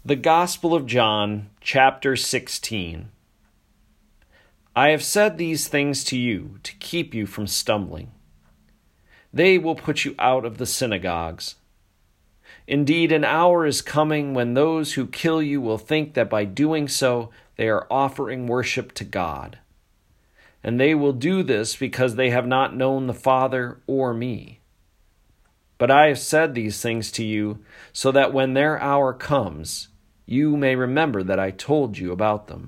The Gospel of John, chapter 16. I have said these things to you to keep you from stumbling. They will put you out of the synagogues. Indeed, an hour is coming when those who kill you will think that by doing so they are offering worship to God. And they will do this because they have not known the Father or me. But I have said these things to you so that when their hour comes, you may remember that I told you about them.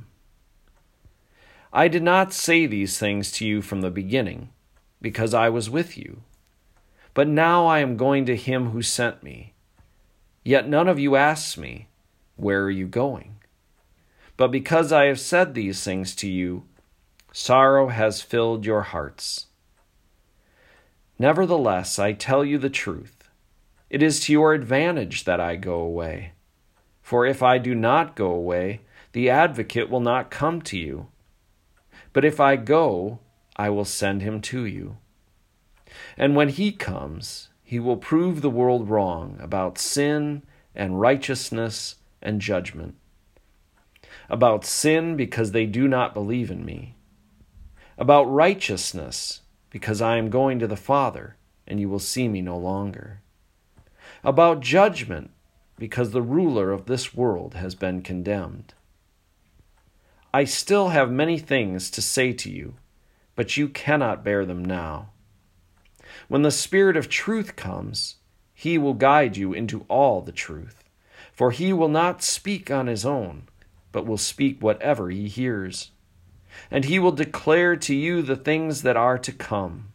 I did not say these things to you from the beginning, because I was with you. But now I am going to him who sent me. Yet none of you asks me, where are you going? But because I have said these things to you, sorrow has filled your hearts. Nevertheless, I tell you the truth. It is to your advantage that I go away. For if I do not go away, the advocate will not come to you. But if I go, I will send him to you. And when he comes, he will prove the world wrong about sin and righteousness and judgment. About sin, because they do not believe in me. About righteousness, because I am going to the Father, and you will see me no longer. About judgment, because the ruler of this world has been condemned. I still have many things to say to you, but you cannot bear them now. When the Spirit of truth comes, he will guide you into all the truth, for he will not speak on his own, but will speak whatever he hears. And he will declare to you the things that are to come.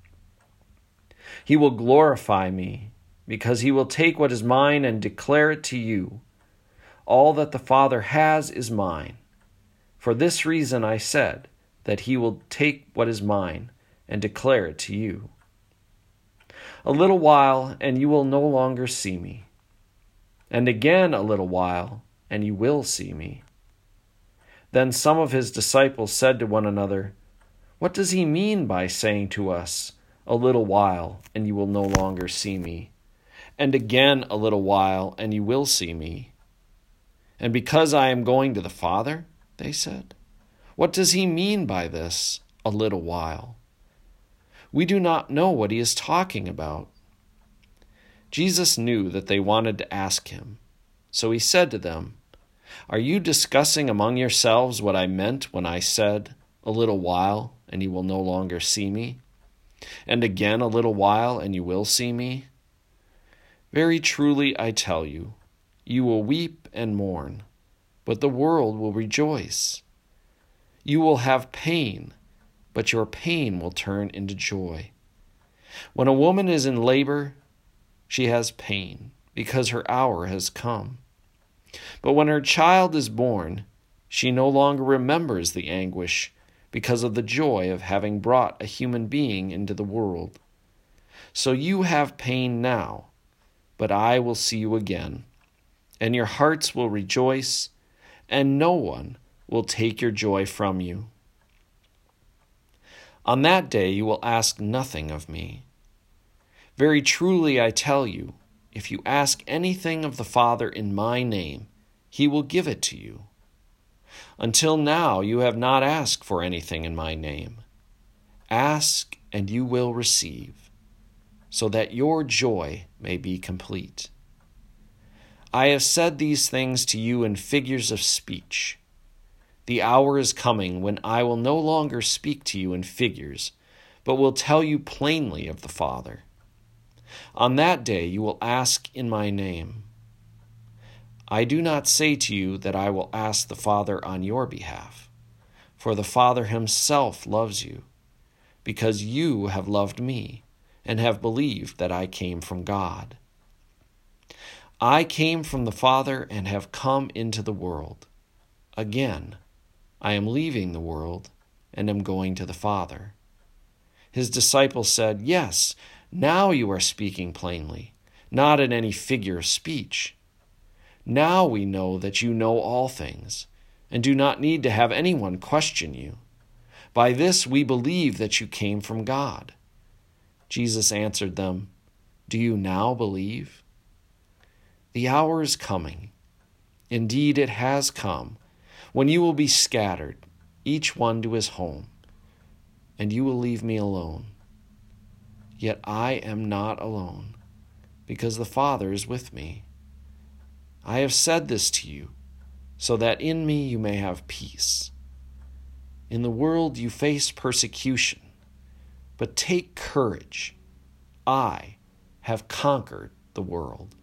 He will glorify me, because he will take what is mine and declare it to you. All that the Father has is mine. For this reason I said that he will take what is mine and declare it to you. A little while, and you will no longer see me. And again a little while, and you will see me. Then some of his disciples said to one another, "What does he mean by saying to us, 'A little while, and you will no longer see me'? And again a little while, and you will see me." And because I am going to the Father, they said, "What does he mean by this, 'a little while'? We do not know what he is talking about." Jesus knew that they wanted to ask him, so he said to them, "Are you discussing among yourselves what I meant when I said, 'A little while, and you will no longer see me'? And again a little while, and you will see me? Very truly I tell you, you will weep and mourn, but the world will rejoice. You will have pain, but your pain will turn into joy. When a woman is in labor, she has pain, because her hour has come. But when her child is born, she no longer remembers the anguish because of the joy of having brought a human being into the world. So you have pain now, but I will see you again, and your hearts will rejoice, and no one will take your joy from you. On that day you will ask nothing of me. Very truly I tell you, if you ask anything of the Father in my name, he will give it to you. Until now you have not asked for anything in my name. Ask, and you will receive, so that your joy may be complete. I have said these things to you in figures of speech. The hour is coming when I will no longer speak to you in figures, but will tell you plainly of the Father. On that day you will ask in my name. I do not say to you that I will ask the Father on your behalf, for the Father himself loves you, because you have loved me and have believed that I came from God. I came from the Father and have come into the world. Again, I am leaving the world and am going to the Father." His disciples said, "Yes, now you are speaking plainly, not in any figure of speech. Now we know that you know all things, and do not need to have anyone question you. By this we believe that you came from God." Jesus answered them, "Do you now believe? The hour is coming, Indeed, it has come, when you will be scattered, each one to his home, and you will leave me alone. Yet I am not alone, because the Father is with me. I have said this to you, so that in me you may have peace. In the world you face persecution, but take courage. I have conquered the world.